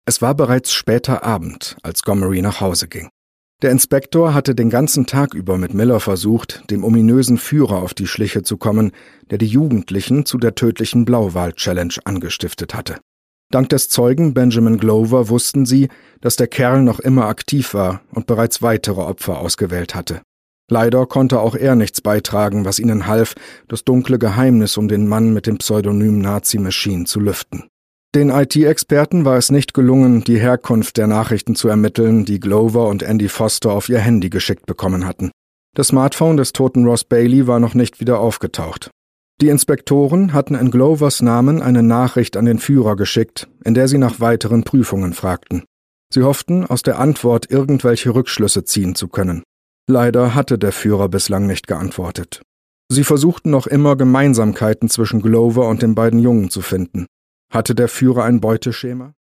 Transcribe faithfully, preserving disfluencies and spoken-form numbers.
Es war bereits später Abend, als Gomery nach Hause ging. Der Inspektor hatte den ganzen Tag über mit Miller versucht, dem ominösen Führer auf die Schliche zu kommen, der die Jugendlichen zu der tödlichen Blauwal-Challenge angestiftet hatte. Dank des Zeugen Benjamin Glover wussten sie, dass der Kerl noch immer aktiv war und bereits weitere Opfer ausgewählt hatte. Leider konnte auch er nichts beitragen, was ihnen half, das dunkle Geheimnis um den Mann mit dem Pseudonym Nazi Machine zu lüften. Den I T-Experten war es nicht gelungen, die Herkunft der Nachrichten zu ermitteln, die Glover und Andy Foster auf ihr Handy geschickt bekommen hatten. Das Smartphone des toten Ross Bailey war noch nicht wieder aufgetaucht. Die Inspektoren hatten in Glovers Namen eine Nachricht an den Führer geschickt, in der sie nach weiteren Prüfungen fragten. Sie hofften, aus der Antwort irgendwelche Rückschlüsse ziehen zu können. Leider hatte der Führer bislang nicht geantwortet. Sie versuchten noch immer, Gemeinsamkeiten zwischen Glover und den beiden Jungen zu finden. Hatte der Führer ein Beuteschema?